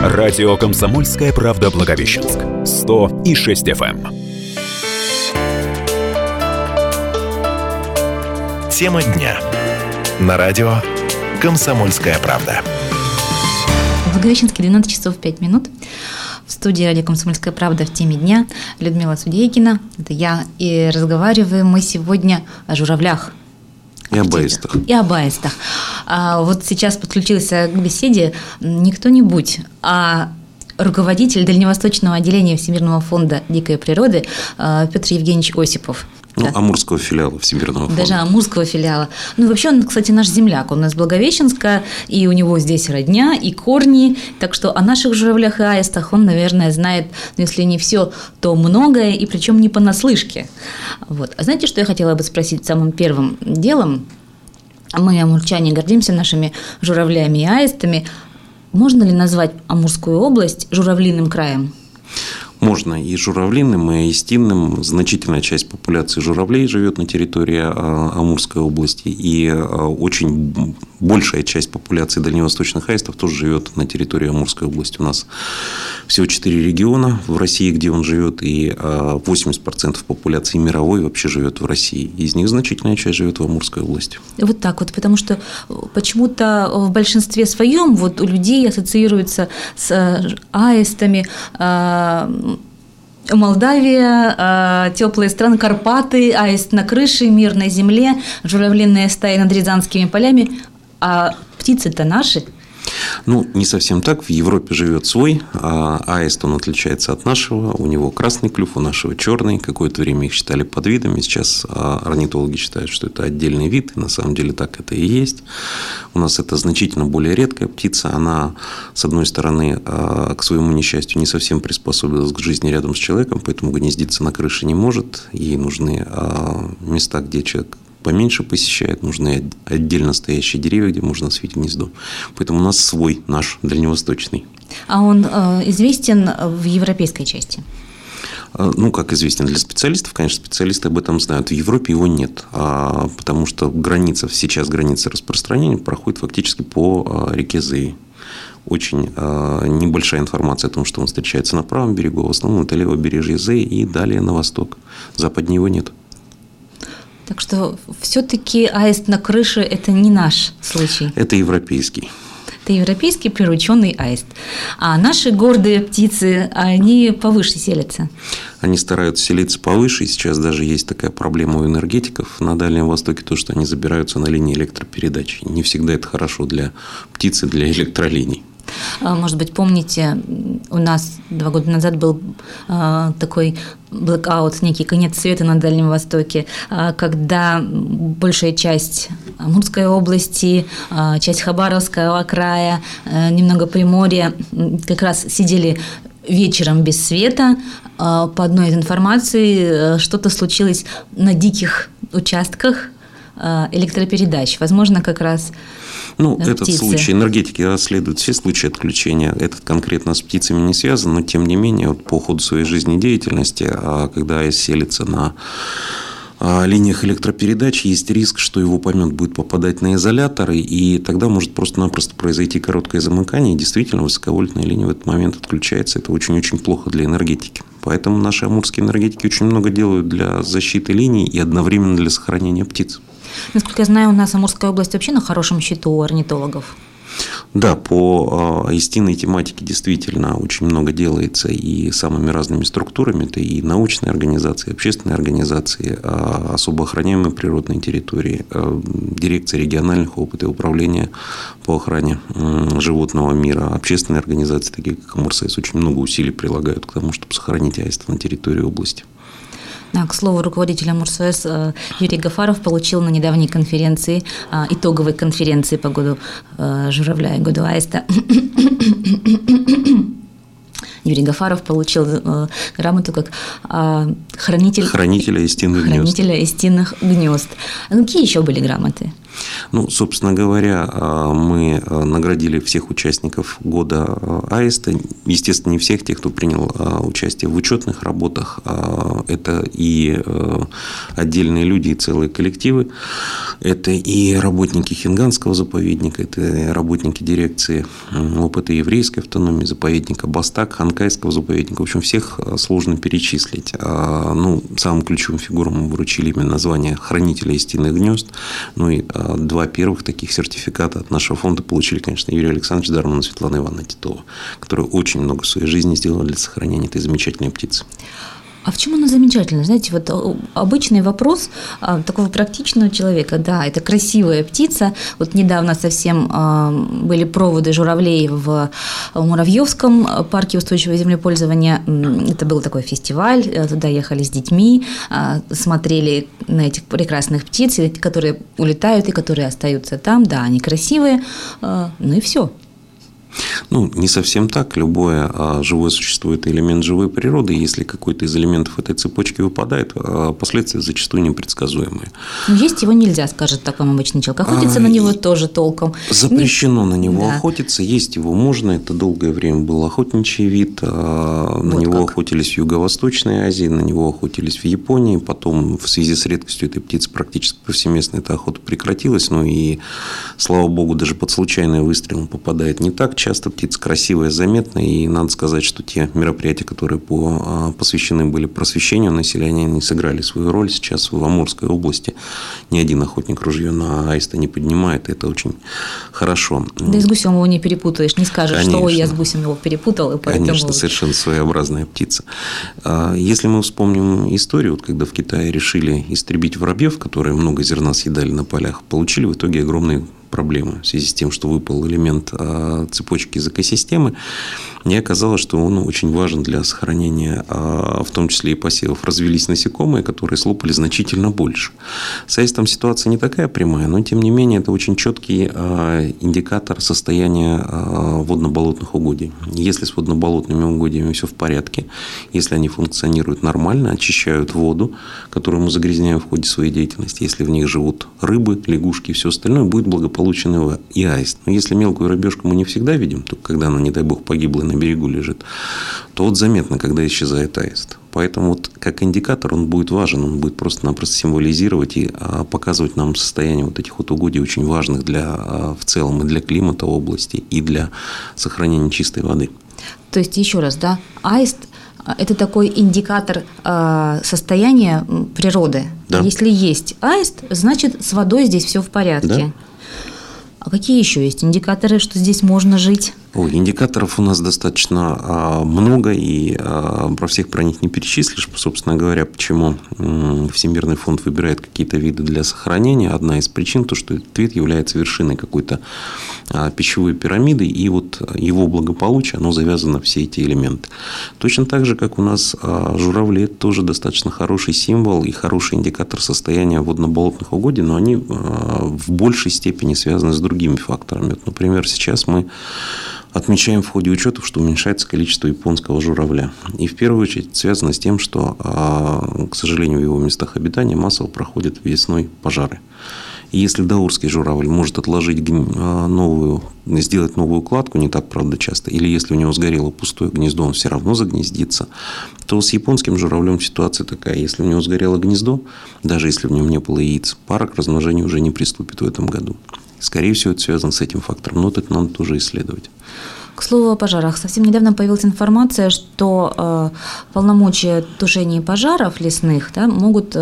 Радио «Комсомольская правда» Благовещенск. 100,6 FM. Тема дня. На радио «Комсомольская правда». В Благовещенске 12 часов 5 минут. В студии радио «Комсомольская правда» в теме дня Людмила Судейкина. Это я. И разговариваем мы сегодня о журавлях. И об аистах. И об аистах. Вот сейчас подключился к беседе не кто-нибудь, а руководитель Дальневосточного отделения Всемирного фонда дикой природы Петр Евгеньевич Осипов. Ну, амурского филиала Всемирного фонда. Даже амурского филиала. Ну, вообще, он, кстати, наш земляк. Он из Благовещенска, и у него здесь родня, и корни. Так что о наших журавлях и аистах он, наверное, знает, ну, если не все, то многое, и причем не понаслышке. Вот. А знаете, что я хотела бы спросить самым первым делом? Мы, амурчане, гордимся нашими журавлями и аистами. Можно ли назвать Амурскую область журавлиным краем? Можно и журавлиным, и аистинным. Значительная часть популяции журавлей живет на территории Амурской области, и очень большая часть популяции дальневосточных аистов тоже живет на территории Амурской области. У нас всего 4 региона в России, где он живет, и 80% популяции мировой вообще живет в России. Из них значительная часть живет в Амурской области. Вот так вот, потому что почему-то в большинстве своем вот у людей ассоциируется с аистами Молдавия, теплые страны, Карпаты, аист на крыше, мир на земле, журавлиные стаи над Рязанскими полями. А птицы-то наши. Ну, не совсем так. В Европе живет свой аист, он отличается от нашего. У него красный клюв, у нашего черный. Какое-то время их считали подвидами. Сейчас орнитологи считают, что это отдельный вид. И на самом деле так это и есть. У нас это значительно более редкая птица. Она, с одной стороны, к своему несчастью, не совсем приспособилась к жизни рядом с человеком, поэтому гнездиться на крыше не может. Ей нужны места, где человек поменьше посещает, нужны отдельно стоящие деревья, где можно осветить гнездо. Поэтому у нас свой, наш, дальневосточный. А он известен в европейской части? Ну, как известен для специалистов, конечно, специалисты об этом знают. В Европе его нет, потому что сейчас граница распространения проходит фактически по реке Зеи. Очень небольшая информация о том, что он встречается на правом берегу, в основном это левобережье Зеи и далее на восток. Западнее его нет. Так что все-таки аист на крыше – это не наш случай. Это европейский. Это европейский прирученный аист. А наши гордые птицы, они повыше селятся. Они стараются селиться повыше. И сейчас даже есть такая проблема у энергетиков на Дальнем Востоке, то, что они забираются на линии электропередач. Не всегда это хорошо для птицы, для электролиний. Может быть, помните, у нас 2 года назад был такой блэкаут, некий конец света на Дальнем Востоке, когда большая часть Амурской области, часть Хабаровского края, немного Приморья как раз сидели вечером без света. По одной из информаций, что-то случилось на диких участках электропередач. Возможно, как раз этот птицы. Случай энергетики расследуют все случаи отключения. Этот конкретно с птицами не связан, но тем не менее по ходу своей жизнедеятельности, когда селится на линиях электропередач, есть риск, что его помет будет попадать на изоляторы, и тогда может просто-напросто произойти короткое замыкание, и действительно высоковольтная линия в этот момент отключается. Это очень-очень плохо для энергетики. Поэтому наши амурские энергетики очень много делают для защиты линий и одновременно для сохранения птиц. Насколько я знаю, у нас Амурская область вообще на хорошем счету у орнитологов. Да, по аистинной тематике действительно очень много делается и самыми разными структурами. Это и научные организации, и общественные организации, особо охраняемые природные территории, дирекция региональных опытов и управления по охране животного мира, общественные организации, такие как Амурсайс, очень много усилий прилагают к тому, чтобы сохранить аистов на территории области. К слову, руководитель Амурсайс Юрий Гафаров получил на недавней конференции, итоговой конференции по году журавля и году аиста, Юрий Гафаров получил грамоту как хранителя истинных гнезд. Какие еще были грамоты? Ну, собственно говоря, мы наградили всех участников года аиста. Естественно, не всех тех, кто принял участие в учетных работах. Это и отдельные люди, и целые коллективы. Это и работники Хинганского заповедника, это и работники дирекции опыта еврейской автономии, заповедника Бастак, Ханкайского заповедника. В общем, всех сложно перечислить. Ну, самым ключевым фигурам мы вручили именно звание хранителя истинных гнезд. Ну и два первых таких сертификата от нашего фонда получили, конечно, Юрий Александрович Дарман и Светлана Ивановна Титова, которые очень много в своей жизни сделали для сохранения этой замечательной птицы. А в чем она замечательна? Знаете, вот обычный вопрос такого практичного человека. Да, это красивая птица. Вот недавно совсем были проводы журавлей в Муравьевском парке устойчивого землепользования. Это был такой фестиваль. Туда ехали с детьми, смотрели на этих прекрасных птиц, которые улетают и которые остаются там. Да, они красивые. Ну и все. Ну, не совсем так. Любое живое существо – это элемент живой природы. Если какой-то из элементов этой цепочки выпадает, последствия зачастую непредсказуемые. Но есть его нельзя, скажет так вам обычный человек. Охотиться на него тоже толком. Запрещено на него охотиться. Есть его можно. Это долгое время был охотничий вид. На него охотились в Юго-Восточной Азии, на него охотились в Японии. Потом, в связи с редкостью этой птицы, практически повсеместно эта охота прекратилась. Ну и, слава богу, даже под случайный выстрел он попадает не так часто. Птица красивая, заметная. И надо сказать, что те мероприятия, которые посвящены были просвещению населения, они сыграли свою роль. Сейчас в Амурской области ни один охотник ружье на аиста не поднимает. Это очень хорошо. Да и с гусем его не перепутаешь. Не скажешь, конечно, что я с гусем его перепутал. И поэтому... Конечно, совершенно своеобразная птица. Если мы вспомним историю, вот когда в Китае решили истребить воробьев, которые много зерна съедали на полях, получили в итоге огромные проблемы в связи с тем, что выпал элемент цепочки из экосистемы. И оказалось, что он очень важен для сохранения, в том числе и посевов. Развелись насекомые, которые слопали значительно больше. С аистом ситуация не такая прямая, но тем не менее это очень четкий индикатор состояния водно-болотных угодий. Если с водно-болотными угодьями все в порядке, если они функционируют нормально, очищают воду, которую мы загрязняем в ходе своей деятельности, если в них живут рыбы, лягушки и все остальное, будет благополучен и аист. Но если мелкую рыбешку мы не всегда видим, то когда она, не дай бог, погибла на берегу лежит, то вот заметно, когда исчезает аист. Поэтому вот как индикатор он будет важен, он будет просто-напросто символизировать и показывать нам состояние вот этих вот угодий, очень важных в целом и для климата области, и для сохранения чистой воды. То есть, еще раз, да, аист – это такой индикатор состояния природы. Да. Если есть аист, значит, с водой здесь все в порядке. Да. А какие еще есть индикаторы, что здесь можно жить? Индикаторов у нас достаточно много, и про всех про них не перечислишь. Собственно говоря, почему Всемирный фонд выбирает какие-то виды для сохранения. Одна из причин – то, что этот вид является вершиной какой-то пищевой пирамиды, и вот его благополучие, оно завязано на все эти элементы. Точно так же, как у нас журавли, это тоже достаточно хороший символ и хороший индикатор состояния водно-болотных угодий, но они в большей степени связаны с другими факторами. Вот, например, сейчас мы отмечаем в ходе учетов, что уменьшается количество японского журавля. И в первую очередь связано с тем, что, к сожалению, в его местах обитания массово проходят весной пожары. И если даурский журавль может отложить сделать новую кладку, не так, правда, часто, или если у него сгорело пустое гнездо, он все равно загнездится, то с японским журавлем ситуация такая. Если у него сгорело гнездо, даже если в нем не было яиц, пара к размножению уже не приступит в этом году. Скорее всего, это связано с этим фактором, но это надо тоже исследовать. К слову о пожарах. Совсем недавно появилась информация, что полномочия тушения пожаров лесных могут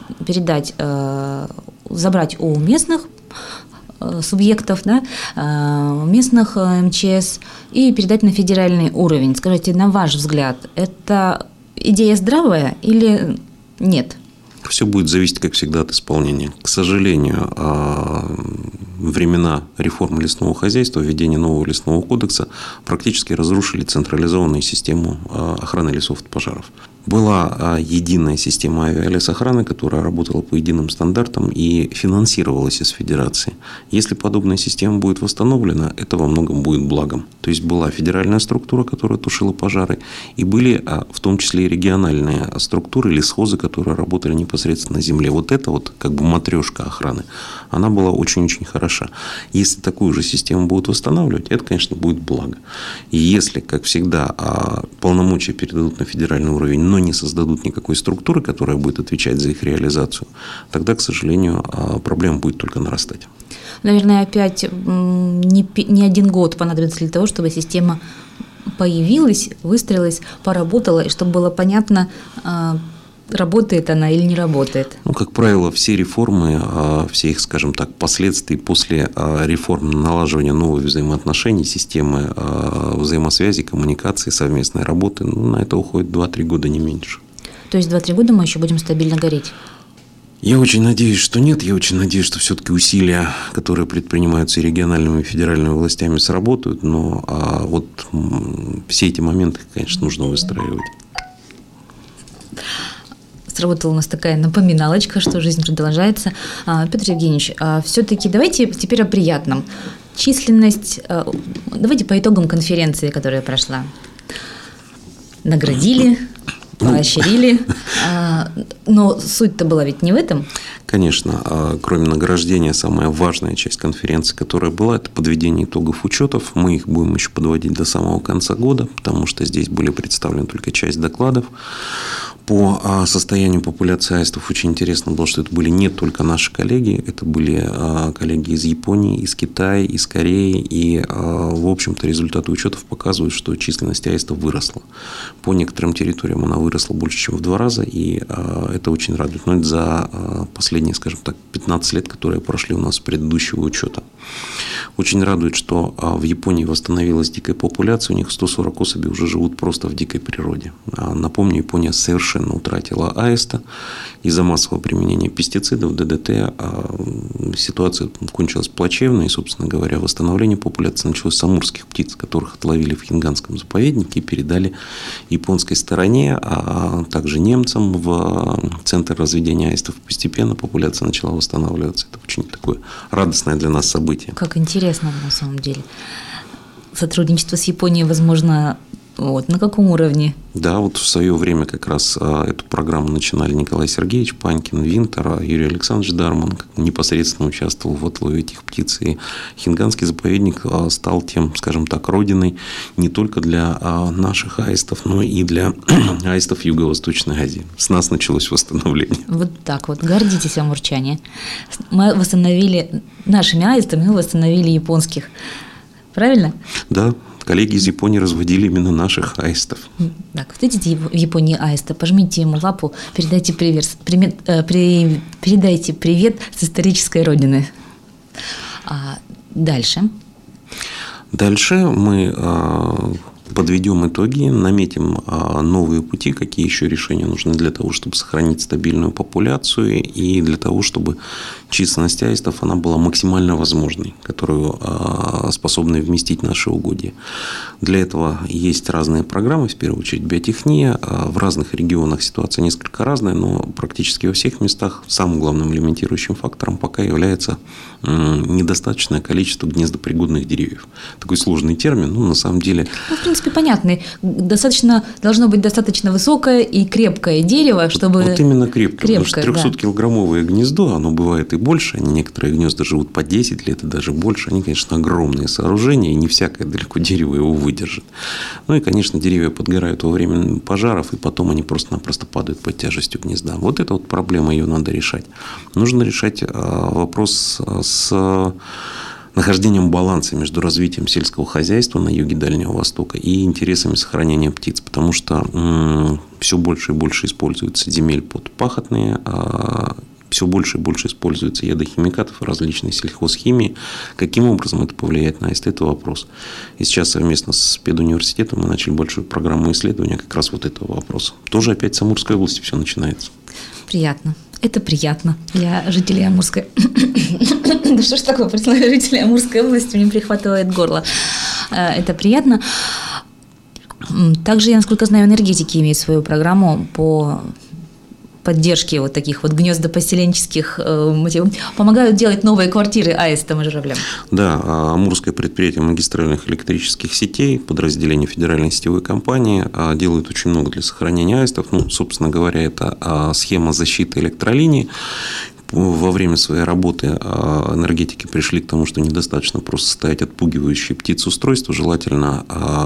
забрать у местных субъектов, местных МЧС и передать на федеральный уровень. Скажите, на ваш взгляд, это идея здравая или нет? Все будет зависеть, как всегда, от исполнения. К сожалению, времена реформы лесного хозяйства, введения нового лесного кодекса практически разрушили централизованную систему охраны лесов от пожаров. Была единая система авиалесохраны, которая работала по единым стандартам и финансировалась из Федерации. Если подобная система будет восстановлена, это во многом будет благом. То есть была федеральная структура, которая тушила пожары, и были в том числе и региональные структуры, лесхозы, которые работали непосредственно на земле. Вот это вот как бы матрешка охраны, она была очень-очень хороша. Если такую же систему будут восстанавливать, это, конечно, будет благо. И если, как всегда, полномочия передадут на федеральный уровень, но не создадут никакой структуры, которая будет отвечать за их реализацию, тогда, к сожалению, проблема будет только нарастать. Наверное, опять не один год понадобится для того, чтобы система появилась, выстроилась, поработала, и чтобы было понятно, работает она или не работает. Ну, как правило, все реформы, все их, скажем так, последствия после реформ налаживания новых взаимоотношений, системы взаимосвязи, коммуникации, совместной работы, на это уходит 2-3 года, не меньше. То есть 2-3 года мы еще будем стабильно гореть? Я очень надеюсь, что нет. Я очень надеюсь, что все-таки усилия, которые предпринимаются и региональными, и федеральными властями, сработают. Но вот все эти моменты, конечно, нужно выстраивать. Сработала у нас такая напоминалочка, что жизнь продолжается. Петр Евгеньевич, все-таки давайте теперь о приятном. Численность, давайте по итогам конференции, которая прошла. Наградили, поощрили, но суть-то была ведь не в этом. Конечно, кроме награждения, самая важная часть конференции, которая была, это подведение итогов учетов. Мы их будем еще подводить до самого конца года, потому что здесь были представлены только часть докладов. По состоянию популяции аистов очень интересно было, что это были не только наши коллеги, это были коллеги из Японии, из Китая, из Кореи. И, в общем-то, результаты учетов показывают, что численность аистов выросла. По некоторым территориям она выросла больше, чем в 2 раза, и это очень радует. Но это за последние, скажем так, 15 лет, которые прошли у нас с предыдущего учета. Очень радует, что в Японии восстановилась дикая популяция, у них 140 особей уже живут просто в дикой природе. Напомню, Япония совершенно утратила аиста из-за массового применения пестицидов, ДДТ. Ситуация кончилась плачевно, и, собственно говоря, восстановление популяции началось с амурских птиц, которых отловили в Хинганском заповеднике и передали японской стороне, а также немцам в центр разведения аистов. Постепенно популяция начала восстанавливаться. Это очень такое радостное для нас событие. Как интересно на самом деле. Сотрудничество с Японией, возможно, на каком уровне? Да, вот в свое время как раз эту программу начинали Николай Сергеевич Панькин, Винтер, Юрий Александрович Дарман, непосредственно участвовал в отлове этих птиц. И Хинганский заповедник стал тем, скажем так, родиной не только для наших аистов, но и для аистов Юго-Восточной Азии. С нас началось восстановление. Вот так вот. Гордитесь, амурчане. Мы восстановили нашими аистами, мы восстановили японских. Правильно? Да. Коллеги из Японии разводили именно наших аистов. Так, вот идите в Японии аиста, пожмите ему лапу, передайте привет с исторической родины. Дальше? Дальше мы подведем итоги, наметим новые пути, какие еще решения нужны для того, чтобы сохранить стабильную популяцию и для того, чтобы численность аистов она была максимально возможной, которую способны вместить наши угодья. Для этого есть разные программы, в первую очередь биотехния. В разных регионах ситуация несколько разная, но практически во всех местах самым главным элементирующим фактором пока является недостаточное количество гнездопригодных деревьев. Такой сложный термин, но на самом деле... в принципе, понятный. Должно быть достаточно высокое и крепкое дерево, чтобы... Вот именно крепкое, потому что 300-килограммовое гнездо, оно бывает и больше. Некоторые гнезда живут по 10 лет и даже больше. Они, конечно, огромные сооружения, и не всякое далеко дерево его выдержит. Ну и, конечно, деревья подгорают во время пожаров, и потом они просто-напросто падают под тяжестью гнезда. Вот это вот проблема, ее надо решать. Нужно решать вопрос с нахождением баланса между развитием сельского хозяйства на юге Дальнего Востока и интересами сохранения птиц, потому что все больше и больше используется земель под пахотные, все больше и больше используется ядохимикатов и различной сельхозхимии. Каким образом это повлияет на аист? Это вопрос. И сейчас совместно с педуниверситетом мы начали большую программу исследования как раз вот этого вопроса. Тоже опять с Амурской области все начинается. Приятно. Это приятно для жителей Амурской. Да что ж такое, просто жителей Амурской области мне прихватывает горло. Это приятно. Также, я, насколько знаю, энергетики имеют свою программу по поддержке вот таких вот гнездопоселенческих мотивов. Помогают делать новые квартиры аистам и журавлям. Да, Амурское предприятие магистральных электрических сетей, подразделение федеральной сетевой компании, делают очень много для сохранения аистов. Собственно говоря, это схема защиты электролиний. Во время своей работы энергетики пришли к тому, что недостаточно просто ставить отпугивающие птиц устройства, желательно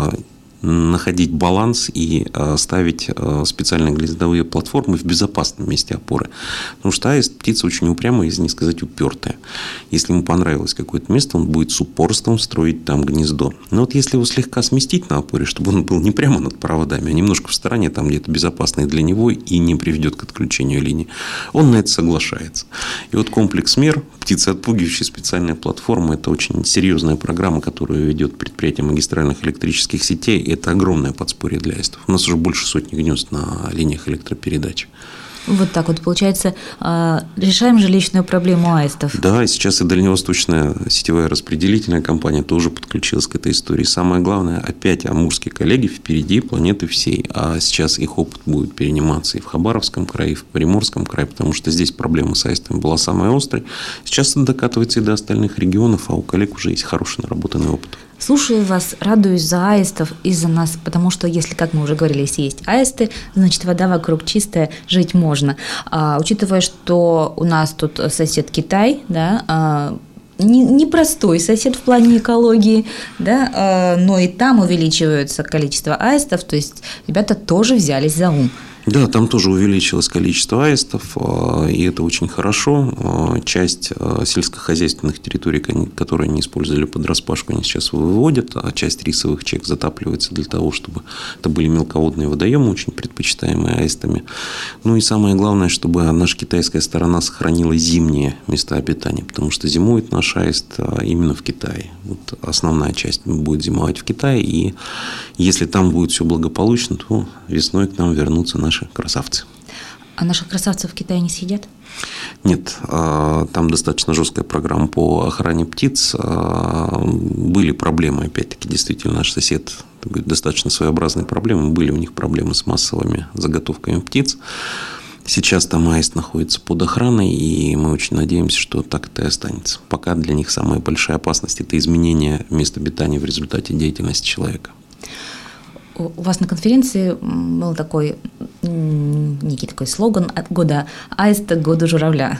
находить баланс и ставить специальные гнездовые платформы в безопасном месте опоры. Потому что аист птица очень упрямая, если не сказать упертая. Если ему понравилось какое-то место, он будет с упорством строить там гнездо. Но вот если его слегка сместить на опоре, чтобы он был не прямо над проводами, а немножко в стороне, там где-то безопасно и для него, и не приведет к отключению линии, он на это соглашается. И вот комплекс мер, птицы отпугивающие, специальная платформа, это очень серьезная программа, которую ведет предприятие магистральных электрических сетей. Это огромное подспорье для аистов. У нас уже больше сотни гнезд на линиях электропередач. Вот так вот, получается, решаем жилищную проблему аистов. Да, и сейчас и дальневосточная сетевая распределительная компания тоже подключилась к этой истории. Самое главное, опять амурские коллеги впереди планеты всей. А сейчас их опыт будет перениматься и в Хабаровском крае, и в Приморском крае, потому что здесь проблема с аистами была самая острая. Сейчас это докатывается и до остальных регионов, а у коллег уже есть хороший наработанный опыт. Слушаю вас, радуюсь за аистов и за нас, потому что, если, как мы уже говорили, если есть аисты, значит, вода вокруг чистая, жить можно. Учитывая, что у нас тут сосед Китай, да, непростой сосед в плане экологии, да, но и там увеличивается количество аистов, то есть ребята тоже взялись за ум. Да, там тоже увеличилось количество аистов, и это очень хорошо. Часть сельскохозяйственных территорий, которые они использовали под распашку, они сейчас выводят, а часть рисовых чек затапливается для того, чтобы это были мелководные водоемы, очень предпочитаемые аистами. Ну и самое главное, чтобы наша китайская сторона сохранила зимние места обитания, потому что зимует наш аист именно в Китае. Вот основная часть будет зимовать в Китае, и если там будет все благополучно, то весной к нам вернутся наши красавцы. А наших красавцев в Китае не съедят? Нет, там достаточно жесткая программа по охране птиц. Были проблемы, опять-таки, действительно, наш сосед достаточно своеобразные проблемы. Были у них проблемы с массовыми заготовками птиц. Сейчас там аист находится под охраной, и мы очень надеемся, что так это и останется. Пока для них самая большая опасность – это изменение места обитания в результате деятельности человека. У вас на конференции был такой некий такой слоган от года аиста к году журавля.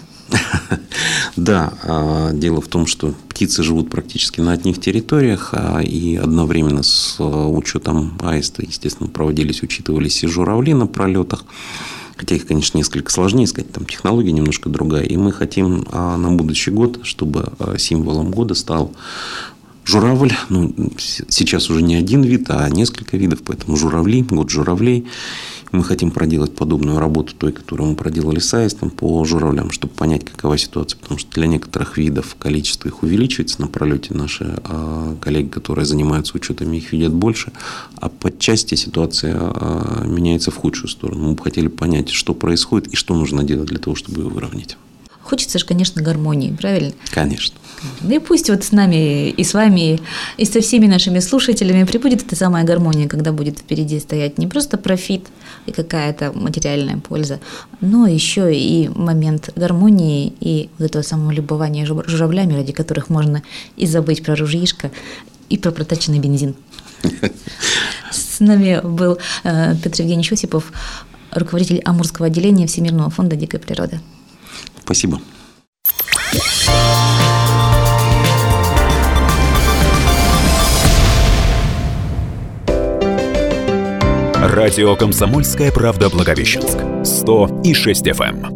Да, дело в том, что птицы живут практически на одних территориях, и одновременно с учетом аиста, естественно, учитывались и журавли на пролетах. Хотя их, конечно, несколько сложнее искать, там технология немножко другая. И мы хотим на будущий год, чтобы символом года стал журавль. Сейчас уже не один вид, а несколько видов, поэтому журавли, год журавлей. Мы хотим проделать подобную работу той, которую мы проделали с аистом по журавлям, чтобы понять, какова ситуация. Потому что для некоторых видов количество их увеличивается на пролете. Наши коллеги, которые занимаются учетами, их видят больше. А подчасти ситуация меняется в худшую сторону. Мы бы хотели понять, что происходит и что нужно делать для того, чтобы ее выровнять. Хочется же, конечно, гармонии, правильно? Конечно. Ну и пусть вот с нами и с вами, и со всеми нашими слушателями прибудет эта самая гармония, когда будет впереди стоять не просто профит и какая-то материальная польза, но еще и момент гармонии и вот этого самого любования журавлями, ради которых можно и забыть про ружьишко, и про проточенный бензин. С нами был Петр Евгеньевич Осипов, руководитель Амурского отделения Всемирного фонда дикой природы. Спасибо. Радио «Комсомольская правда» Благовещенск. 100,6 FM.